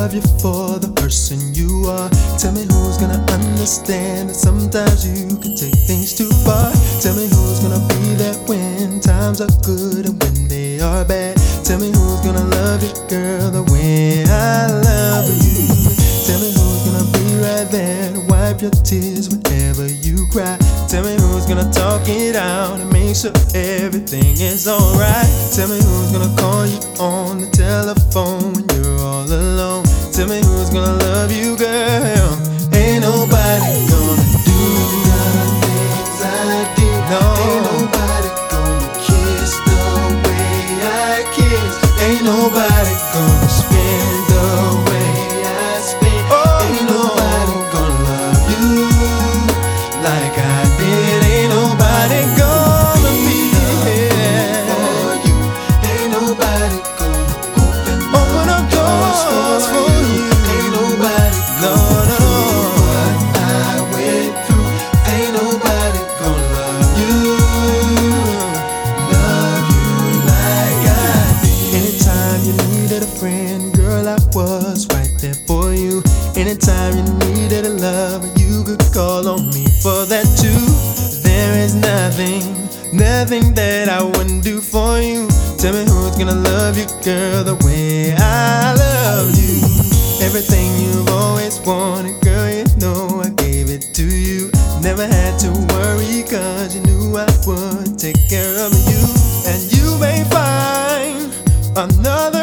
love you for the person you are. Tell me who's gonna understand that sometimes you can take things too far. Tell me who's gonna be there when times are good and when they are bad. Tell me who's gonna love you, girl, the way I love you. Tell me who's gonna be right there to wipe your tears whenever you cry. Tell me who's gonna talk it out and make sure everything is alright. Tell me who's gonna call you on the telephone when you're all alone. Tell me who's gonna love you, girl. Ain't nobody gonna do the things I do. No. Ain't nobody gonna kiss the way I kiss. Ain't nobody gonna spend the way I spend. Oh, ain't nobody gonna love you like I did. Ain't nobody gonna be here for you. Ain't nobody gonna open up doors for you. Ain't nobody gonna do what I went through. Ain't nobody gonna love you like I did. Anytime you needed a friend, girl, I was right there for you. Anytime you needed a lover, you could call on me for that too. There is nothing that I wouldn't do for you. Tell me who's gonna love you, girl, the way I love you. Everything you've always wanted, girl, you know I gave it to you. Never had to worry, cause you knew I would take care of you. And you may find another